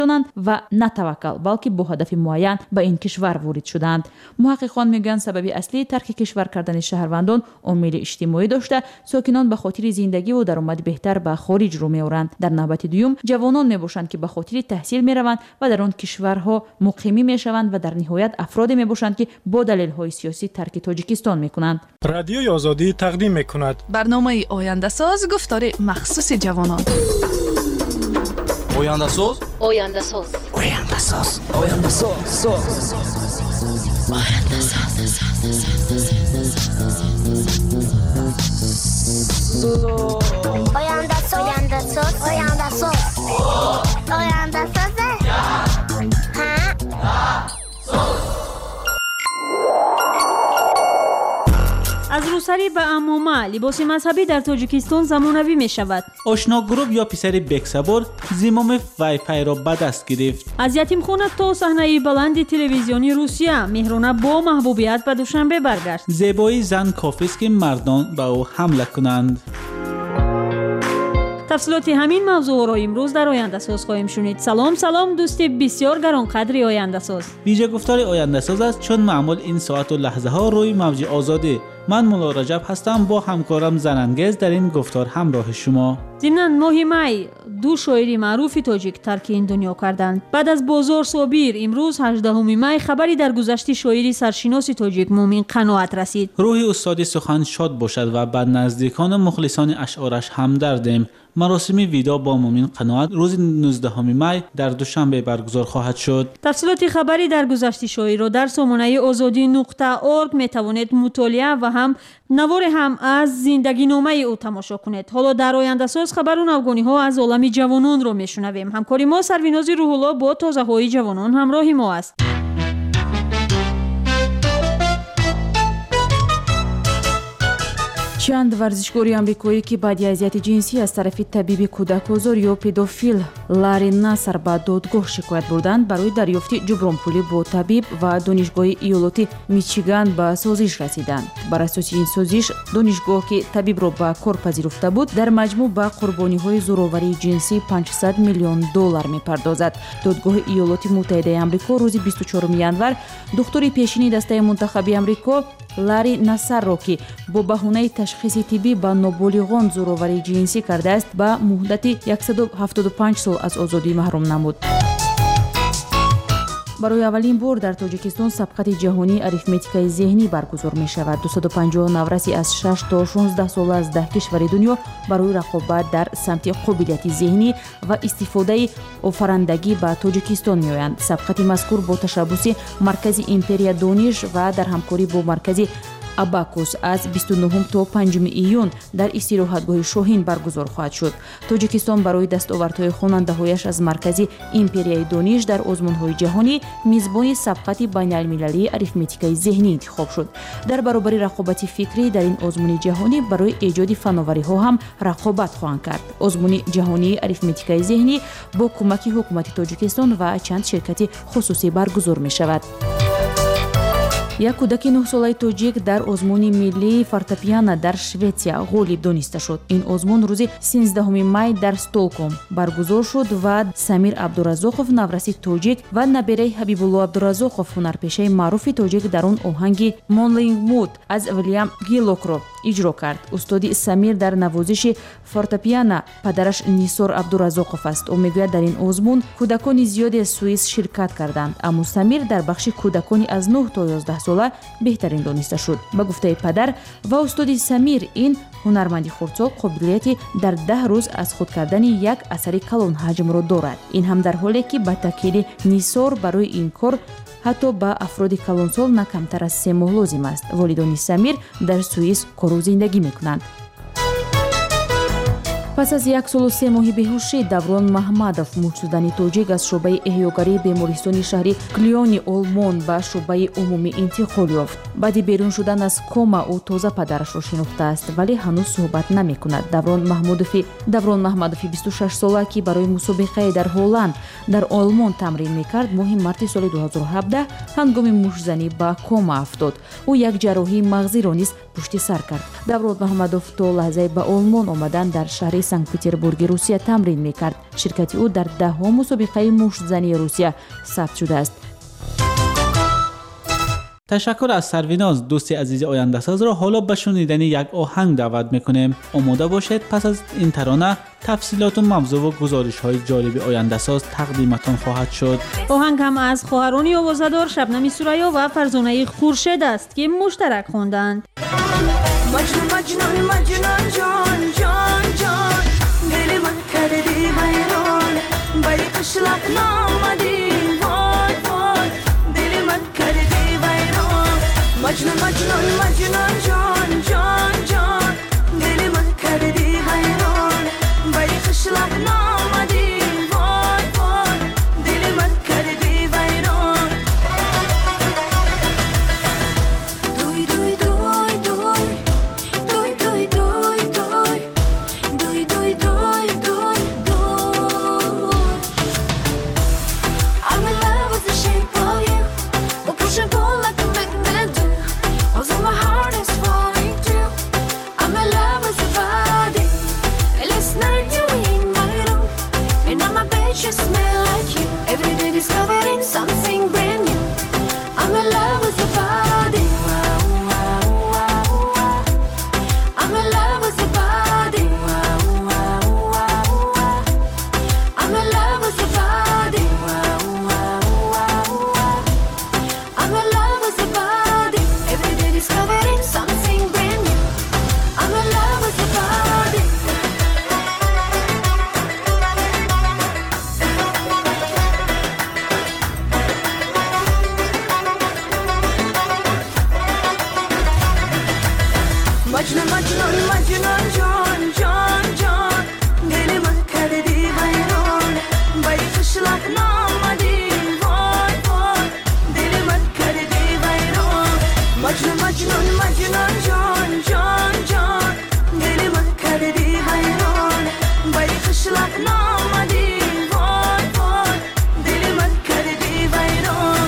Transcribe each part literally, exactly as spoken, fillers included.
و نه توکل بلکه با هدف معین به این کشور وارد شدند. محققان میگن سبب اصلی ترک کشور کردن شهروندان عامل اجتماعی داشته، ساکنان به خاطر زندگی و درآمد بهتر به خارج رو میورند. در نوبت دوم جوانان میباشند که به خاطر تحصیل میروند و در آن کشورها مقیمی میشوند و در نهایت افراد میباشند که با دلایل سیاسی ترک تاجیکستان میکنند. رادیوی آزادی تقدیم میکند برنامه آینده ساز، گفتار مخصوص جوانان. آینده ساز آینده ساز آینده ساز آینده ساز آینده ساز آینده ساز آینده ساز آینده ساز آینده ساز از روسری به عمومه لباس مذهبی در تاجیکستان زمانوی می شود. آشنا گروپ یا پسر بکسبور زمام وای فای را به دست گرفت. از یتیم خانه تا صحنه بلند تلویزیونی روسیه مهرونه با محبوبیت به دوشنبه برگشت. زیبایی زن کافی است که مردان به او حمله کنند. تفصیلات همین موضوع را امروز در آینده ساز خواهیم شنید. سلام سلام دوست بسیار گرانقدر آینده ساز. ویژه گفتار آینده ساز است چون معمول این ساعت و لحظه ها روی موج آزادی. من مولا رجب هستم، با همکارم زنانگیز در این گفتار همراه شما. ضمناً ماه می دو شاعر معروف تاجیک ترک این دنیا کردند. بعد از بازار صابیر امروز هجدهم می خبری در گذشت شاعری سرشناس تاجیک مومن قناعت رسید. روح استاد سخن شاد باشد و بر نزدیکان و مخلصان اشعارش همدردیم. مراسم ویدا با مومن قناعت روز نوزدهم می در دوشنبه برگزار خواهد شد. تفصیلات خبری در گذشت شاعر را در سامانه آزادی نقطه اورگ می توانید مطالعه و هم نوار هم از زندگی نامه او تماشا کنید. حالا در آینده ساز خبر و نوگانی ها از عالم جوانان را میشنویم. همکاری ما سرویناز روح الله با تازه های جوانان همراه ما است. چند ورزشکاری آمریکایی که بعد از اذیت جنسی از طرف طبیب کودک‌آزار یا پدوفیل لاری ناسر به دادگاه شکایت بردند، برای دریافت جبران پولی با طبیب و دانشگاه ایالت میچیگان به سازش رسیدند. بر اساس این سازش دانشگاه که طبیب را به کار پذیرفته بود در مجموع به قربانی‌های زورآوری جنسی پانصد میلیون دلار می‌پردازد. دادگاه ایالات متحده آمریکا روز بیست و چهارم ژانویه دکتر پیشین دسته منتخبی آمریکا لاری ناسر را که با بهانه تشخیص طبی با نابالغان زورآوری جنسی کرده است به مهلت صد و هفتاد و پنج سال از آزادی محروم نمود. برای اولین بار در تاجیکستان سبقت جهانی اریتمتیکای ذهنی برگزار می شود. دویست و پنجاه نوریسی از شش تا شانزده ساله از ده کشور دنیا برای رقابت در سمت قابلیت ذهنی و استفاده آفرندگی به تاجیکستان می آیند. سبقت مذکور با تشبث مرکز امپریا دانش و در همکاری با مرکز اباکوس از بیست و نه تا پنجم ایون در استراحتگاه شاهین برگزار خواهد شد. تاجیکستان برای دستاوردهای خواننده‌هایش از مرکز امپریای دانش در آزمون‌های جهانی میزبان سبقت بین‌المللی اریتمتیکای ذهنی انتخاب شد. در برابر رقابت فکری در این آزمون جهانی برای ایجاد فناوری‌ها هم رقابت خواهند کرد. آزمون جهانی اریتمتیکای ذهنی با کمک حکومت تاجیکستان و چند شرکت خصوصی برگزار می‌شود. یک کودک نه ساله تاجیک در آزمون ملی فورتپیانو در شوئیسیا غالب دانسته شد. این آزمون روز سیزدهم می در استکهلم برگزار شد و سمیر عبدالرزاقов نورسی تاجیک و نبیره حبیب الله عبدالرزاقов هنرپیشه معروف تاجیک در اون آهنگ مونلینگ مود از ویلیام گیلوک را اجرا کرد. استاد سمیر در نوازش فورتپیانو پدرش نیسور عبدالرزاقов است. او میگوید در این آزمون کودکان زیادی از سوئیس شرکت کردند، اما سمیر در بخش کودکانی از نه تا یازده ساله بهترین دانسته شد. به گفته پدر و استاد سمیر این هنرمندی خردسال قابلیتی در ده روز از خود کردن یک اثر کلان حجم را دارد. این هم در حالی که با تاکید نیسور برای این کار حتی با افراد کلانسال نه کمتر از سه ماه لازم است. والدان سمیر در سوئیس کار و زندگی میکنند. پس از یک سال و سه ماه بیهوشی даврон محمدов مرد تاجیک از شعبه احیاگری بیمارستان شهری کلیونی اولمون به شعبه عمومی انتقال یافت. بعد بیرون شدن از کما او تازه پدرش را شناخته است ولی هنوز صحبت نمی کند. даврон محمدов даврон محمدов بیست و شش ساله که برای مسابقه در هلند در آلمان تمرین میکرد ماه مارس سال دو هزار و هفده هنگام موشزنی به کما افتاد. او یک جراحی مغزی را نیز پشت سر کرد. داورود محمدوف تا لحظه به آلمان آمدن در شهر سنت پترزبورگ روسیه تمرین میکرد. شرکت او در دهمین مسابقه مشت‌زنی روسیه ثبت شده است. تشکر از سرویناز. دوستی عزیز آینده ساز را حالا به شنیدن یک آهنگ دعوت میکنیم. آماده باشید. پس از این ترانه تفصیلات و موضوع و گزارش های جالب آینده ساز تقدیمتان خواهد شد. آهنگ هم از خواهران آوازه‌دار شبنم سوریا و فرزانه خورشید است که مشترک خواندند. مجنون مجنون مجنون جان جان جان دل من کردی حیران بری قشلق نامدی وای وای دل من کردی حیران مجنون مجنون مجنون جان جان جان دل من کردی حیران بری قشلق نامدی وای وای دل من کردی حیران دوی دوی دوی دوی دوی دوی دوی دوی دوی دوی دوی دوی I'm in love with the shape of you We'll push and pull like a magnet do Although my heart is falling too I'm in love with your body And last night you were in my room And on my bed you smell like you Every day discovering something brand new I'm in love with your body I'm in love with your body. I'm in love with your body. I'm in love with your body. Every day discovering something brand new. I'm in love with your body. Majnun majnun majnun جان جان جان دل من کردی حیران بری قشلق نامدی وای وای دل من کردی حیران مجنون مجنون مجنون جان جان جان دل من کردی حیران بری قشلق نامدی وای وای دل من کردی حیران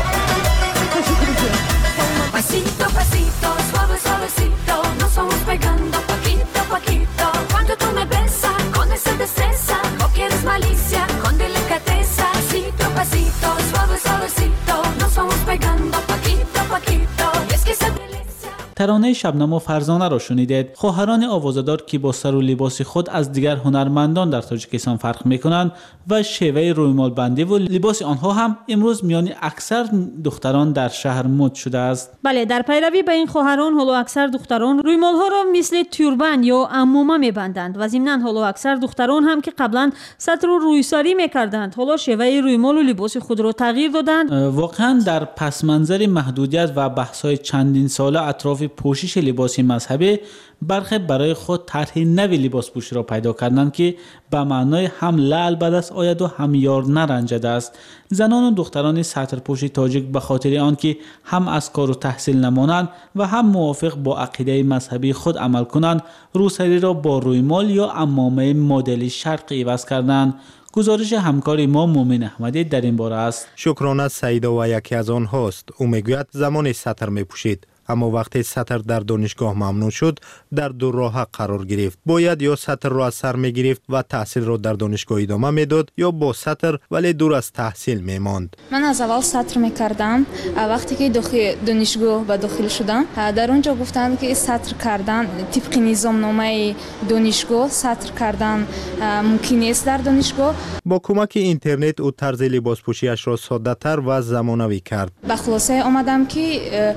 Pasito pasito suave suavecito nos vamos pegando poquito poquito cuando tú me besas con esa destreza o quieres malicia con delicadeza pasito pasito suave suavecito nos vamos pegando poquito poquito es que esa delicia ترانه شبنم و فرزانه را شنیدید. خواهران آوازه‌دار که با سر و لباس خود از دیگر هنرمندان در تاجیکستان فرق می‌کنند و شیوه رویمال بندی و لباس آنها هم امروز میان اکثر دختران در شهر مد شده است. بله، در پیروی به این خواهران حالا اکثر دختران رویمال‌ها را مثل توربان یا عمامه می‌بندند و ضمناً حالا اکثر دختران هم که قبلا سطر و رویساری می‌کردند حالا شیوه رویمال و لباس خود را تغییر دادند. واقعاً در پس منظر محدودیت و بحث‌های چندین ساله اطراف پوشش لباسی مذهبی برخی برای خود طرح نوی لباس پوشی را پیدا کردند که به معنای هم لعل به دست آید و هم یار نرنجد است. زنان و دختران سطرپوش تاجیک به خاطر آنکه هم از کار و تحصیل نمانند و هم موافق با عقیده مذهبی خود عمل کنند روسری را با رویمال یا عمامه مدل شرقی عوض کردند. گزارش همکار ما مومن احمدی در این باره است. شکرانه سعیدا و یکی از آنهاست. او میگوید زمان سطر میپوشید اما وقتی سطر در دانشگاه ممنوع شد در دو راه قرار گرفت. باید یا سطر را از سر می گرفت و تحصیل را در دانشگاه ادامه میداد یا با سطر ولی دور از تحصیل می ماند. من از اول سطر می کردم. وقتی که داخل دانشگاه به داخل شدم در اونجا گفتند که سطر کردن طبق نظام نامه دانشگاه سطر کردن ممکن نیست در دانشگاه. با کمک اینترنت او طرز لباس پوشیش را ساده تر و زمانوی کرد. به خلاصه آمدم که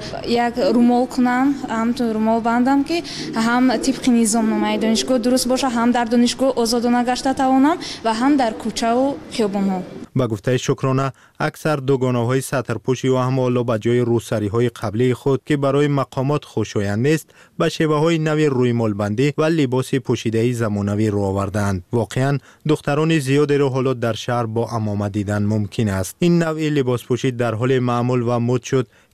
یک رومال کنم، هم تو رومال بندم که هم طبق نظام نامه دانشگاه درست باشه، هم در دانشگاه آزادانه گشته توانم و هم در کوچه و خیابان‌ها. با گفته شکرانه اکثر دوگانه‌های سطرپوشی و هم حالا به جای روسری‌های قبلی خود که برای مقامات خوشایند نیست به شیوه‌های نوی رویمال بندی و لباس پوشیده‌ای زمانوی رو آوردند. واقعاً دختران زیادی را حالا در شهر با عمامه دیدن ممکن است. این نوع لباس پوشی در حال معمول و مد شد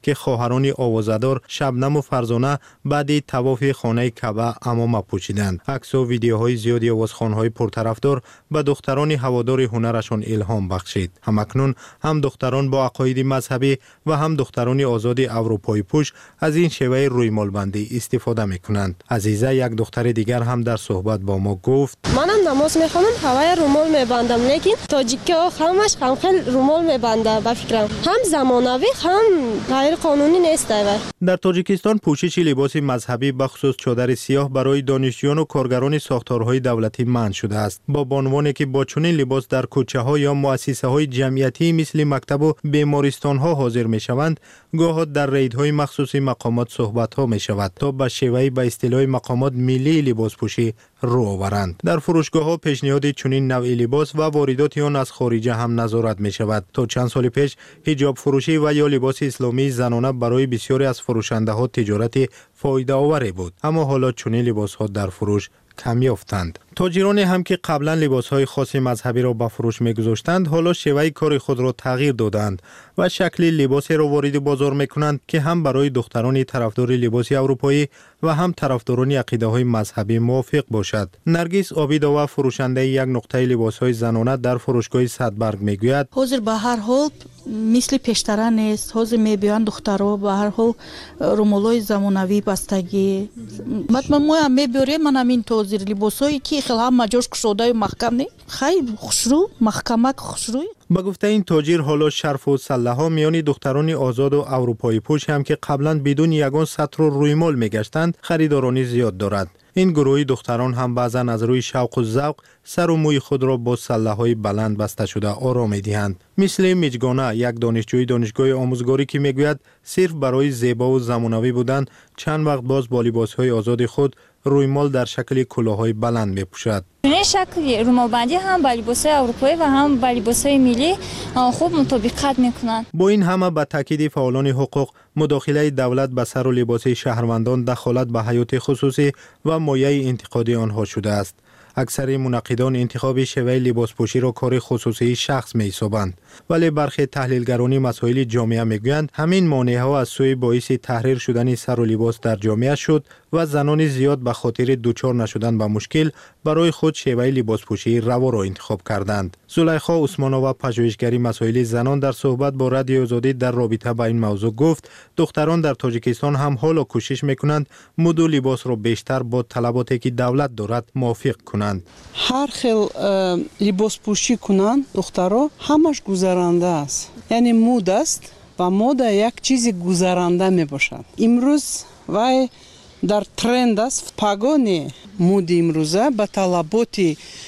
که خواهران آوازه‌دار شبنم و فرزانه بعد طواف خانه کعبه عمامه پوشیدند. عکس و ویدیوهای زیادی آوازخوان‌های پرطرفدار به دختران هوادار هنرشان الهام بخشید. همکنون هم دختران با عقاید مذهبی و هم دختران آزاد اروپایی پوش از این شیوه رویمالبندی استفاده میکنند. عزیزه یک دختر دیگر هم در صحبت با ما گفت: منم نماز میخوانم، هوای رومال میبندم، لیکن تاجیک‌ها همش هم خیلی رومال میبنده. با فکرم هم زمانوی هم غیر قانونی نیست. در تاجیکستان پوشش لباس مذهبی بخصوص چادر سیاه برای دانشجویان و کارگران ساختارهای دولتی منع شده است. با بانوانی که با چنین لباس در کوچه ها یا مؤسسه های جمعیتی مثل مکتب و بیمارستان ها حاضر می شوند، گاه در ریدهای مخصوصی مقامات صحبت ها می شود تا به شیوهی به اصطلاح مقامات ملی لباس پوشی رو آورند. در فروشگاه ها پیشنهاد چنین نوع لباس و واردات آن از خارج هم نظارت می شود. تا چند سال پیش حجاب فروشی و یا لباس اسلامی زنانه برای بسیاری از فروشنده ها تجارت فایده آوری بود، اما حالا چنین لباس ها در فروش کم یافتند. تاجران هم که قبلا لباس های خاص مذهبی را به فروش میگذاشتند، حالا شیوه کار خود را تغییر دادند و شکل لباسی را وارد بازار میکنند که هم برای دختران طرفدار لباس اروپایی و هم طرفداران عقیده های مذهبی موافق باشد. نرگس عابدова فروشنده یک نقطه لباس های زنانه در فروشگاه صدبرگ میگوید: حاضر به هر حال مثل پیشتر نیست. حاضر میبیان دخترها به هر حال رومالای زمانوی بستگی. مثلا ما هم میبریم، من همین حاضر لباسایی که خیلی هم مجاش کشوده و محکم نه، خیلی خوشرو محکمک خوشروی. با گفته این تاجر، حالا شرف و سله ها میان دختران آزاد و اروپایی پوش هم که قبلا بدون یگان سطر و رویمال میگشتند خریدارانی زیاد دارد. این گروهی دختران هم بعضا از روی شوق و ذوق سر و موی خود را با سله های بلند بسته شده آرام می‌دهند. مثل میجگانه، یک دانشجوی دانشگاه آموزگاری که میگوید صرف برای زیبا و زمانوی بودن چند وقت باز با لباس‌های آزاد خود رویمال در شکل کلاه‌های بلند می‌پوشد. این شکل رومالبندی هم با لباس‌های اروپایی و هم با لباس‌های ملی خوب مطابقت می‌کنند. با این همه با تاکید فعالان حقوق، مداخله دولت به سر و لباس شهروندان دخالت به حیات خصوصی و مایه انتقادی آنها شده است. اکثر منقدان انتخاب شیوه لباس پوشی را کار خصوصی شخص می حسابند، ولی برخی تحلیلگران مسائل جامعه میگویند همین مانع‌ها از سوی باعث تحریر شدن سر و لباس در جامعه شد و زنان زیاد به خاطر دوچار نشدن به مشکل برای خود شیوه لباس پوشی روا را انتخاب کردند. زلیخا عثمانова، پژوهشگری مسائل زنان، در صحبت با رادیو آزادی در رابطه با این موضوع گفت: دختران در تاجیکستان هم حالا کوشش میکنند مد و لباس را بیشتر با طلباتی که دولت دارد موافق کنند. هر خیل لباس پوشی کنند دخترها همش گذرانده است، یعنی مد است و مد یک چیز گذرانده می باشد. امروز وای در ترند است. پاگانی مد امروزه به طلبات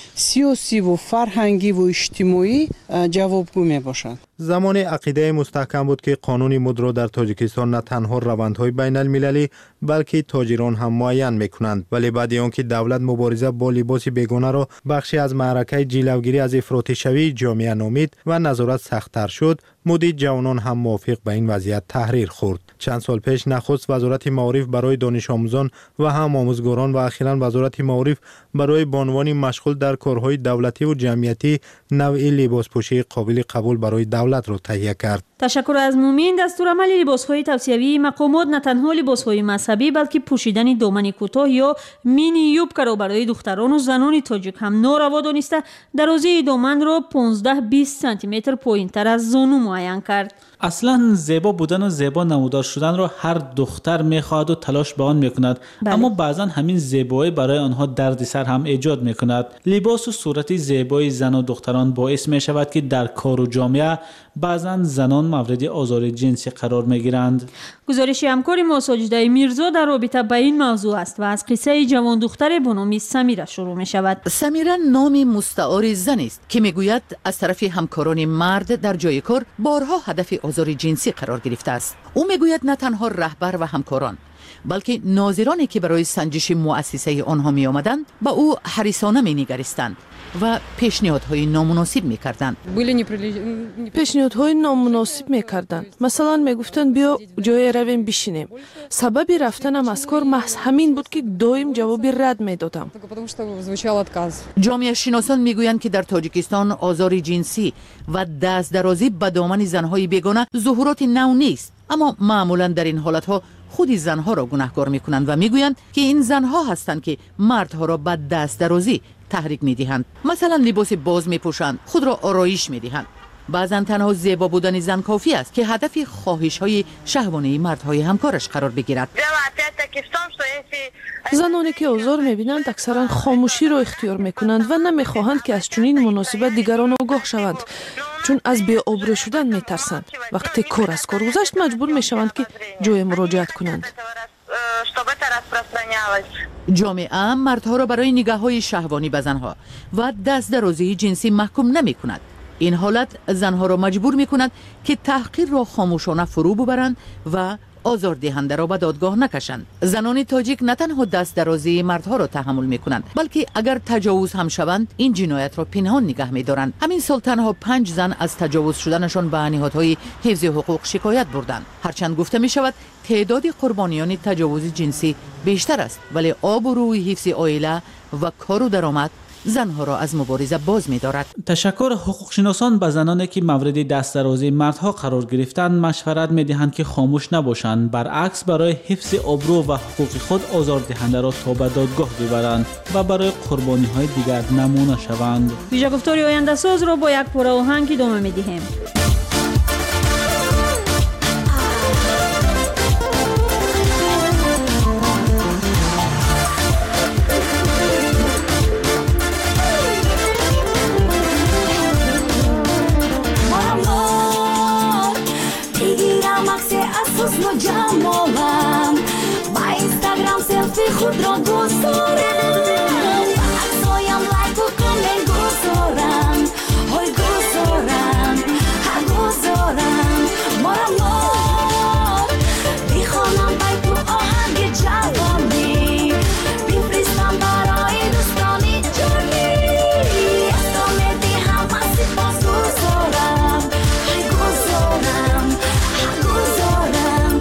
سیاسی و فرهنگی و اجتماعی جوابگو می باشد. زمان عقیده مستحکم بود که قانون مد را در تاجیکستان نه تنها روندهای بین المللی بلکه تاجران هم معین میکنند، ولی بعد آنکه دولت مبارزه با لباس بیگانه را بخشی از معرکه جلوگیری از افراطی شوی جامعه نامید و نظارت سخت‌تر شد، مد جوانان هم موافق به این وضعیت تحریر خورد. چند سال پیش نخست وزارت معارف برای دانش آموزان و هم آموزگاران و اخیراً وزارت معارف برای بانوان مشغول در کارهای دولتی و جمعیتی نوع لباس پوشی قابل قبول برای دولت را تهیه کرد. تشکر از مومین. دستورالعمل لباس‌های توصیوی مقامات نه تنها لباس‌های مذهبی بلکه پوشیدن دامن کوتاه یا مینی یوبکا را برای دختران و زنان تاجیک هم ناروا دانسته درازی دامن را پانزده بیست سانتی متر پایین‌تر از زانو معین کرد. اصلا زیبا بودن و زیبا نمودار شدن را هر دختر میخواهد و تلاش به آن میکند، بله. اما بعضا همین زیبایی برای آنها دردسر هم ایجاد میکند. لباس و صورت زیبای زن و دختران باعث می شود که در کار و جامعه بعضا زنان مورد آزار جنسی قرار میگیرند. گزارش همکار ما ساجده میرزا در رابطه با این موضوع است و از قصه جوان دختر به نام سمیره شروع می شود. سمیره نام مستعار زن است که میگوید از طرف همکاران مرد در جای کار بارها هدف آزار جنسی قرار گرفته است. او میگوید نه تنها رهبر و همکاران بلکه ناظرانی که برای سنجش مؤسسه آنها می آمدند با او حریصانه می نگریستند و پیشنهادهای نامناسب می‌کردند. پیشنهادهای نامناسب می‌کردند. مثلا میگفتند بیا جای رویم بشینیم. سبب رفتنم از کار محض همین بود که دائم جواب رد میدادم. جامعه شناسان میگویند که در تاجیکستان آزار جنسی و دست درازی به دامن زنهای بیگانه ظهورات نو نیست، اما معمولا در این حالتها خود زنها را گناهکار میکنند و میگویند که این زنها هستند که مردها را به دست درازی تحریک میدهند. مثلا لباس باز میپوشند، خود را آرایش میدهند. بعضا تنها زیبا بودن زن کافی است که هدف خواهش های شهوانی مردهای همکارش قرار بگیرد. زنانی که آزار میبینند اکثرا خاموشی را اختیار میکنند و نمیخواهند که از چنین مناسبت دیگران آگاه شوند، چون از بی‌آبرو شدن میترسند. وقتی کار از کار گذشت مجبور میشوند که جای مراجعت کنند. جامعه مردها را برای نگاه‌های شهوانی به زنها و دست درازی جنسی محکوم نمی کند. این حالت زنها را مجبور می کند که تحقیر را خاموشانه فرو ببرند و آزار دهنده را به دادگاه نکشند. زنان تاجیک نه تنها دست درازی مردها را تحمل می کنند، بلکه اگر تجاوز هم شوند این جنایت را پنهان نگه می دارند. همین سال تنها پنج زن از تجاوز شدنشان به نهادهای حفظ حقوق شکایت بردند. هرچند گفته می شود تعداد قربانیان تجاوز جنسی بیشتر است، ولی آبروی حفظ عائله و کار و درآمد زنها را از مبارزه باز می دارد. تشکر. حقوق شناسان به زنانی که مورد دست درازی مردها قرار گرفتند مشورت می دهند که خاموش نباشند، برعکس برای حفظ آبرو و حقوق خود آزار دهنده را تا به دادگاه ببرند و برای قربانی های دیگر نمونه شوند. ویژه گفتاری آینده ساز را با یک پاره آهنگ ادامه می دهیم. جمالم با اینستاگرام سلفی خود را گذارم، با عکسایم لایک و کامنت گذارم، های گذارم، ها گذارم. مارم مار بیخوانم بای تو آهنگ جوانی، بفرستم برای دوستانی جانی، استامه دی هم از سپاس گذارم، های گذارم، ها گذارم.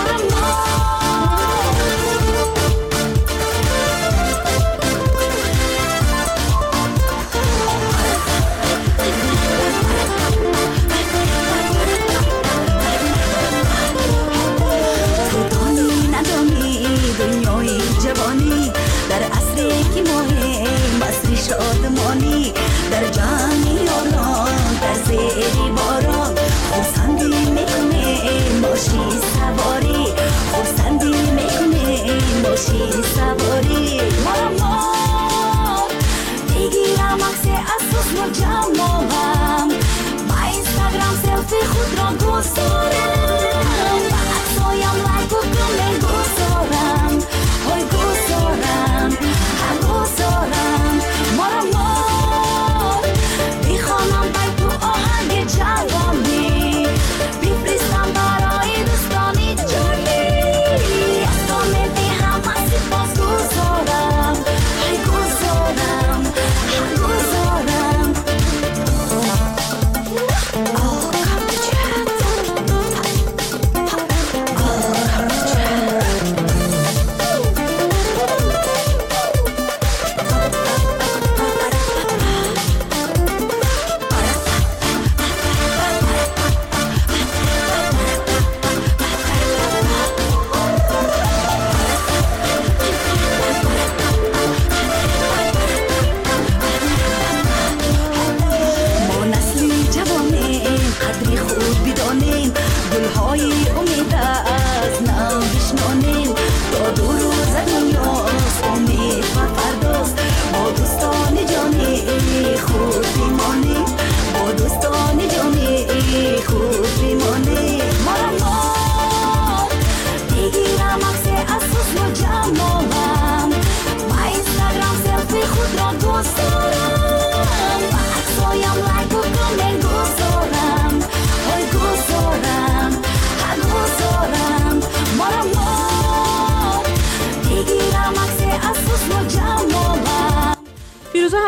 در عصری که مهم عصری شادمانی، در جانی آرام در زیری باران، خورسندی میکنه باشی سواری، خورسندی میکنه باشی سواری. مارم مار بگیرم عکس اساس و جمالم، با اینستاگرام سلفی خود را گذارم، با عکسایم لایک و کامنت گذارم، های گذارم، ها گذارم. مارم مار بیخوانم بای تو آهنگ جوانی، بفرستم برای دوستانی جانی، استامه دی هم از سپاس گذارم، های گذارم، ها گذارم. Oh, come to chat.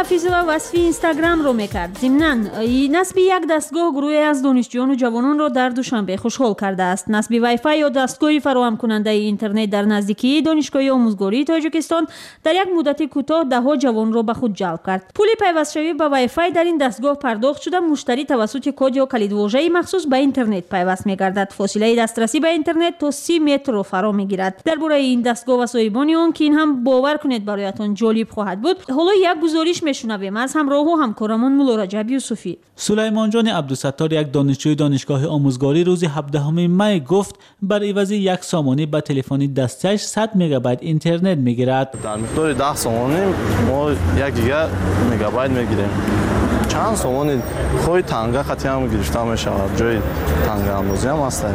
حفیظова وصف اینستاگرام رو میکرد. ضمناً نصب یک دستگاه گروهی از دانشجویان و جوانان را در دوشنبه خوشحال کرده است. نصب وای فای یا دستگاه فراهم کننده اینترنت در نزدیکی دانشگاه آموزگاری تاجیکستان در یک مدت کوتاه دهها جوان را به خود جلب کرد. پول پیوستشوی به وای فای در این دستگاه پرداخت شده. مشتری توسط کد یا کلیدواژه مخصوص به اینترنت پیوست می‌گردد. فاصله دسترسی به اینترنت تا سی متر را فرا می‌گیرد. درباره این دستگاه و صاحبان آن که این هم باور کنید برایتان جالب خواهد بود، حالا یک گزارش میشنویم از همراه و همکارمان مولا رجب یوسفی. سلیمان جان عبدالستار یک دانشجوی دانشگاه آموزگاری روز هفدهم می گفت بر عوض یک سامانی به تلفن دستش صد مگابایت اینترنت میگیرد. در مقدار ده سامانی ما یک گیگا مگابایت میگیریم. چند سامانی خوی تنگه خطی هم گرفته میشود. جای تنگه اندازی هم هست.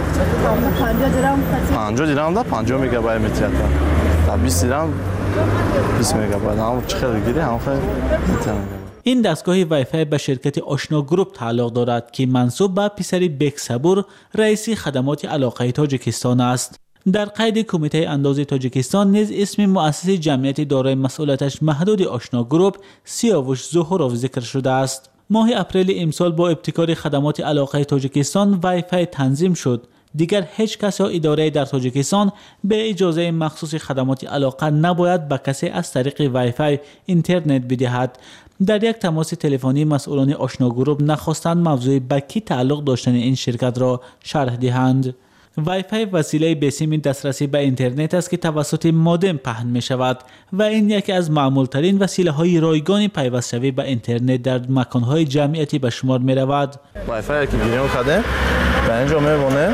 پنجاه درهم در پنجاه مگابایت میترد. در بیست درهم بیست مگابایت هم چه خیلی گیری هم خیلی میتونم. این دستگاه وای فای به شرکت آشنا گروپ تعلق دارد که منسوب به پسری بک صبور رئیس خدمات علاقه تاجیکستان است. در قید کمیته اندازه تاجیکستان نیز اسم مؤسس جمعیت دارای مسئولیتش محدود آشنا گروپ سیاوش زهورov ذکر شده است. ماه اپریل امسال با ابتکار خدمات علاقه تاجیکستان وای فای تنظیم شد. دیگر هیچ کس یا اداره در تاجیکستان به اجازه مخصوص خدمات علاقه نباید به کسی از طریق وای فای اینترنت بدهد. در یک تماس تلفنی مسئولان آشنا گروپ نخواستند موضوع به کی تعلق داشتن این شرکت را شرح دهند. وای فای وسیله بسیم دسترسی به اینترنت است که توسط مودم پهن می شود و این یکی از معمول ترین وسیله های رایگان پیوست شوی به اینترنت در مکان های جمعیتی به شمار می رود. وای فای که گیریم کرده به اینجا می بونه.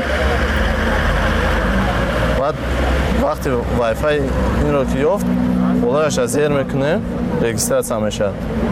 بعد وقتی وای فای این رو که یافت بولایش از زیر میکنه رجیستراسیون میشه.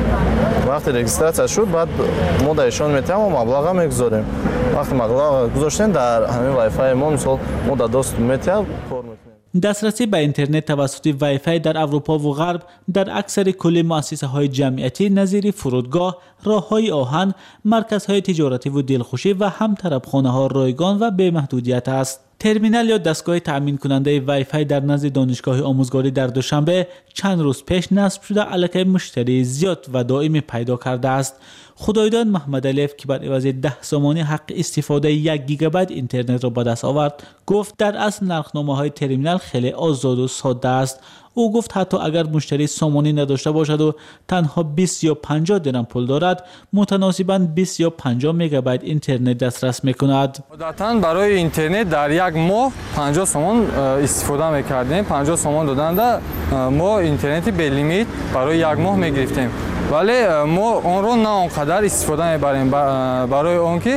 وقتی رجیستراسیون شد بعد ما دایشون میتیم و مبلغ هم میگذاریم. وقتی مبلغ گذاشتیم در همین وای فای ما مثلا ما در دوست میتیم کار میکنیم. دسترسی به اینترنت توسط وای فای در اروپا و غرب در اکثر کل مؤسسه های جمعیتی نظیر فرودگاه، راه های آهن، مرکز های تجارتی و دلخوشی و همطرفخانه ها رایگان و به محدودیت است. ترمینال یا دستگاه تأمین کننده وای فای در نزد دانشگاه آموزگاری در دوشنبه چند روز پیش نصب شده علاقه مشتری زیاد و دائمی پیدا کرده است. خدایدان محمد علیف که بر عوض ده سامانی حق استفاده یک گیگابایت اینترنت را به دست آورد گفت در اصل نرخنامه های ترمینال خیلی آزاد و ساده است. او گفت حتی اگر مشتری سامانی نداشته باشد و تنها بیست یا پنجاه درم پول دارد متناسباً بیست یا پنجاه مگابایت اینترنت دسترس میکند. عادتاً برای اینترنت در یک ماه پنجاه سومون استفاده میکردیم. پنجاه سومون دادند ما اینترنتی به لیمیت برای یک ماه میگرفتیم. ولی ما آن را نه آنقدر استفاده میبریم برای اون که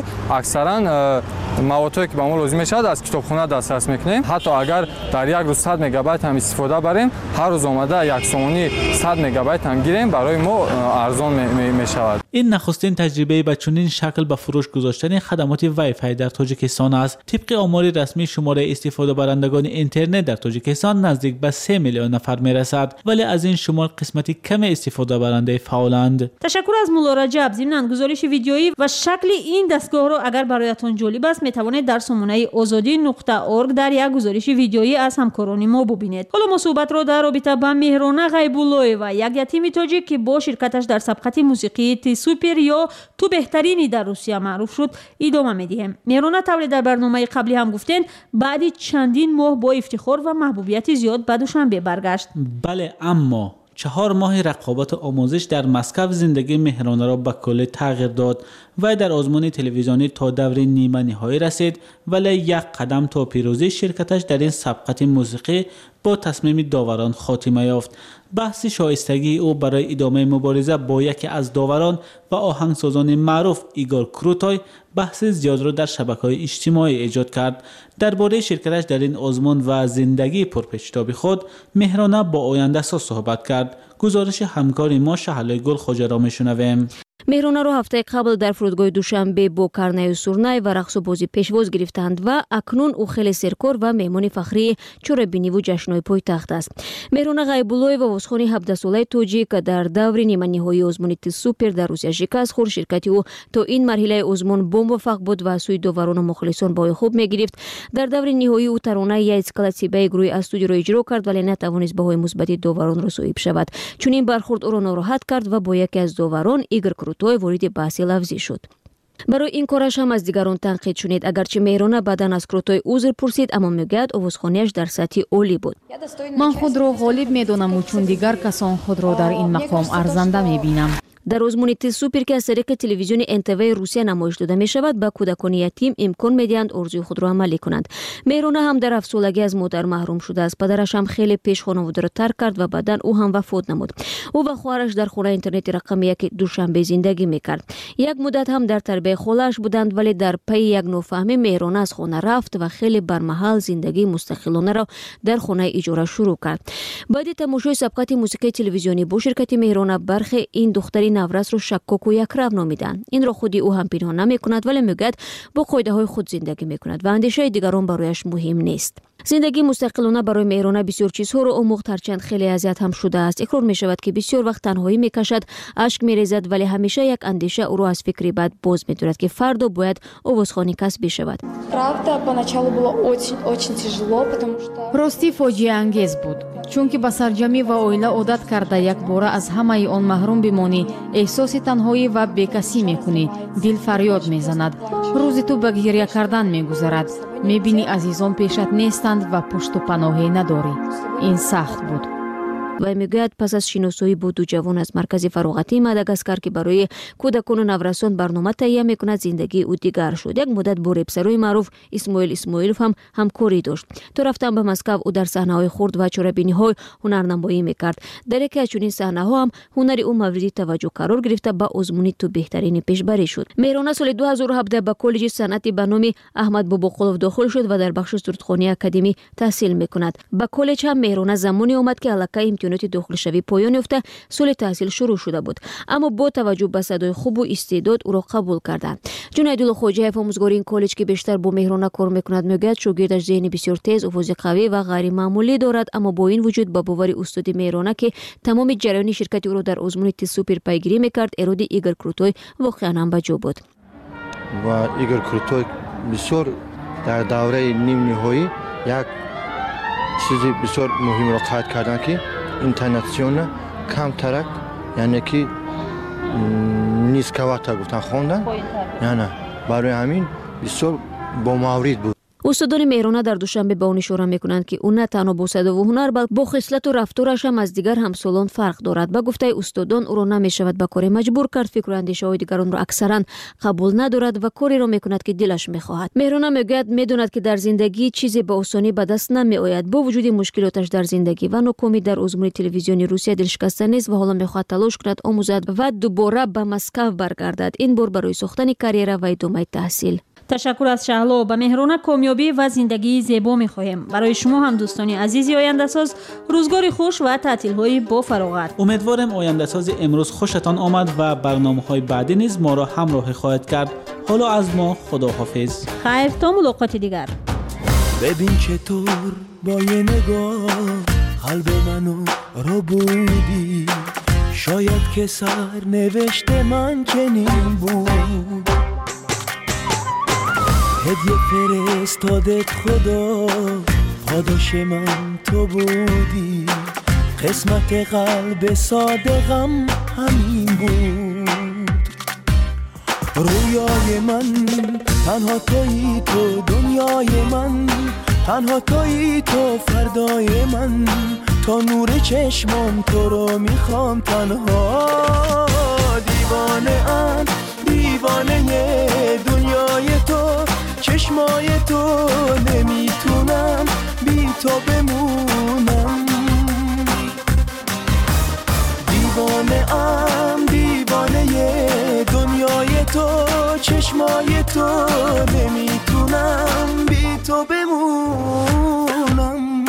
اکثرا موادی که به ما لازم میشد از کتابخانه دسترس میکنیم. حتی اگر در یک روز صد مگابایت هم استفاده بریم هر روز آمده یک سومانی صد مگابایت هم گیریم برای ما ارزان میشود. این نخستین تجربه به چنین شکل به فروش گذاشتن خدمات وای فای در تاجیکستان است. طبق آمار رسمی شماره استفاده برندگان اینترنت در تاجیکستان نزدیک به سه میلیون نفر میرسد ولی از این شمار قسمتی کم استفاده برنده فعالند. تشکر از مولا رجب. ضمن گزارش ویدیویی و شکل این دستگاه را اگر برایتان جالب است میتوانید در سامانه آزادی نقطه اورگ در یک گزارش ویدیویی از همکاران ما ببینید. حالا ما صحبت را در رابطه با مهرانه غیب‌الله و یک یتیم تاجیک که با شرکتش در سبقت موسیقی تی سوپر یا تو بهترینی در روسیه معروف شد ادامه میدیم. مهرانه طور در برنامه قبلی هم گفتن بعد چندین ماه با افتخار و محبوبیت زیاد به دوشنبه برگشت. بله اما چهار ماه رقابت آموزش در مسکو زندگی مهرانه را به کل تغییر داد و در آزمون تلویزیونی تا دور نیمه نهایی رسید ولی یک قدم تا پیروزی شرکتش در این سبقت موسیقی با تصمیم داوران خاتمه یافت. بحث شایستگی او برای ادامه مبارزه با یکی از داوران و آهنگسازان معروف ایگور کروتای بحث زیاد را در شبکه‌های اجتماعی ایجاد کرد. درباره شرکتش در این آزمون و زندگی پرپیچ‌تابی خود مهرانه با آینده ساز صحبت کرد. گزارش همکار ما شهلای گل خوجه را میشنویم. مهرونا رو هفته قبل در فرودگاه دوشنبه با کرنه و سورنای و رقص و بازی پیشواز گرفتند و اکنون او خیلی سرکار و مهمان فخری چوربینی و جشن‌های پایتخت است. مهرونا غیب‌الله و واسخانی هفده ساله توجیک در دور نیمه نهایی آزمون تیز سوپر در روسیه شکست خورد. شرکت او تا این مرحله آزمون با موفق بود و سوی داوران و مخلصان با خوب میگرفت. در دور نهایی او ترانه یا اسکلاتسی به گروه استودیو را اجرا کرد ولی نتوانست بهای مثبت داوران را صایب شود. چون این برخورد او را ناراحت کرد و با یکی از داوران ایگور کروتوی وارد بحث لفظی شد. برای این کارش هم از دیگران تنقید شنید. اگرچه مهرونا بعداً از کروتوی عذر پرسید اما میگوید آوازخوانیش در سطح عالی بود. من خود را غالب میدانم و چون دیگر کسان خود را در این مقام ارزنده میبینم. در آزمون تیز سوپر که از طریق تلویزیون ان تی وی روسیه نمایش داده می شود به کودکان یتیم امکان میدهند آرزوی خود را عملی کنند. مهرونا هم در هفت سالگی از مادر محروم شده است. پدرش هم خیلی پیش خانواده را ترک کرد و بعداً او هم وفات نمود. او و خواهرش در خانه اینترنتی رقمی یک دوشنبه زندگی میکرد. یک مدت هم در تربیت خالش بودند ولی در پی یک نوفهمی مهرونا از خانه رفت و خیلی برمحل زندگی مستقلانه را در خانه اجاره شروع کرد. بعد تماشای سبقت موسیقی تلویزیونی با شرکت مهرونا برخی این دختری نورس رو شکاک و یک رو نامیدن. این را خودی او هم پنهان نمی کند ولی میگوید با قاعده های خود زندگی می کند و اندیشه دیگران برایش مهم نیست. زندگی مستقلانه برای مهرونا بسیار چیزها را آموخت هرچند خیلی اذیت هم شده است. اقرار می شود که بسیار وقت تنهایی می کشد، اشک می ریزد ولی همیشه یک اندیشه او را از فکری بد باز می دارد که فردا باید آوازخوانی کسبی شود. راستی فاجعه انگیز بود چون که به سرجمی و عائله عادت کرده یک باره از همه آن محروم بمانی، احساس تنهایی و بیکسی میکنی، دل فریاد میزند، روزی تو به گریه کردن میگذرد، میبینی عزیزان پیشت نیستند و پشت و پناهی نداری. این سخت بود. و میگوید پس از شناسایی با دو جوان از مرکز فراغتی ماداگاسکار که برای کودکان و نورسان برنامه تهیه میکند زندگی او دیگر شد. یک مدت با رپسروی معروف اسماعیل اسماعیلوف هم همکاری داشت. تا رفتن به مسکو او در صحنه‌های خرد و چوربینی های هنرنمایی میکرد. در یکی از چنین صحنه‌ها هم هنر او مورد توجه قرار گرفته با آزمونی تو بهترین پیشبری شد. مهرونا سال دو هزار و هفده به کالج صنعتی به نام احمد باباقلوف داخل شد و در بخش سرودخوانی اکادمی تحصیل میکند. به کالج هم مهرونا زمانی آمد که الکی داخل شوی پایان یافته سال تحصیل شروع شده بود اما با توجه به صدای خوب و استعداد او را قبول کردند. جنیدالله خواجه‌یف آموزگار این کالج که بیشتر با مهرونا کار میکند میگوید شاگردش ذهن بسیار تیز، آواز قوی و غیر معمولی دارد اما با این وجود با باور استاد مهرونا که تمام جریان شرکت او را در آزمون تیز سوپر پیگیری میکرد اراد ایگور کروتوی واقعا هم بجا بود. و ایگور کروتوی بسیار در دوره نیم نهایی یک چیزی بسیار مهم را قید کردند که اینترناسیونال کم ترک یعنی که نیسکواتا گفتن خوندن نه نه برای همین بسیار با مورد بود. استادان مهرونا در دوشنبه به آن اشاره میکنند که او نه تنها با صدا و هنر بلکه با خصلت و رفتارش هم از دیگر همسالان فرق دارد. به گفته استادان او را نمیشود به کاری مجبور کرد، فکر و اندیشه های دیگران را اکثرا قبول ندارد و کاری را میکند که دلش میخواهد. مهرونا میگوید میداند که در زندگی چیزی به آسانی به دست نمیآید. با وجود مشکلاتش در زندگی و ناکامی در آزمون تلویزیونی روسیه دلشکسته نیست و حالا میخواهد تلاش کند آموزد و دوباره به مسکو برگردد، این بار برای ساختن کریر و ادامه تحصیل. تشکر از شهلا. به مهرونا کامیابی و زندگی زیبا می‌خواهیم. برای شما هم دوستان عزیزی آینده ساز روزگاری خوش و تعطیل‌های با فراغت. امیدوارم آینده ساز امروز خوشتان آمد و برنامه‌های بعدی نیز ما را همراهی خواهد کرد. حالا از ما خداحافظ. خیر تا ملاقات دیگر. ببین چطور با یه نگاه قلب منو رو بودی، شاید که سر نوشته من چنین بود، هدیه فرستادت خدا پاداش من تو بودی، قسمت قلب صادقم همین بود، رویای من تنها تویی، تو دنیای من تنها تویی، تو فردای من، تا نور چشمام تو رو میخوام تنها، دیوانه ام دیوانه دنیای تو، چشمای تو، نمیتونم بی تو بمونم، دیوانه ام دیوانه دنیای تو، چشمای تو، نمیتونم بی تو بمونم.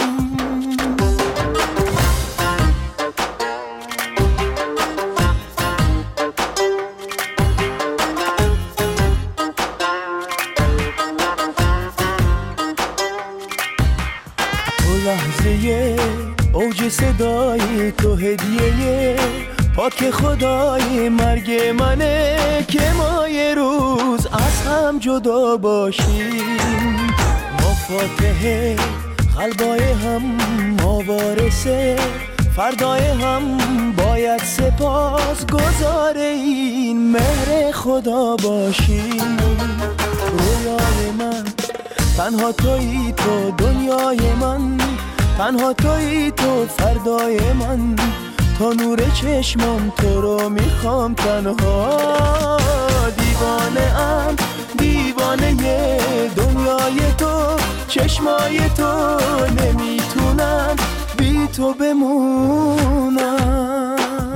توی صدای تو هدیه پاک خدای مرگ منه که ما یه روز از هم جدا باشیم. ما فاتحه قلبای هم، ما وارثه فردای هم، باید سپاس گزار این مهر خدا باشیم. رویای من تنها تویی، تو دنیای من تنها تویی، تو فردای من، تا نور چشمم تو رو میخوام تنها. دیوانه ام دیوانه دنیای تو، چشمای تو، نمیتونم بی تو بمونم.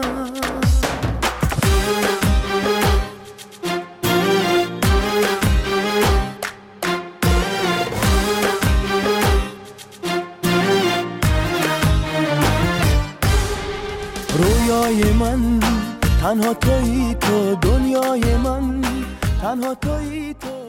رویای من تنها تویی، تو دنیای من تنها تویی، تو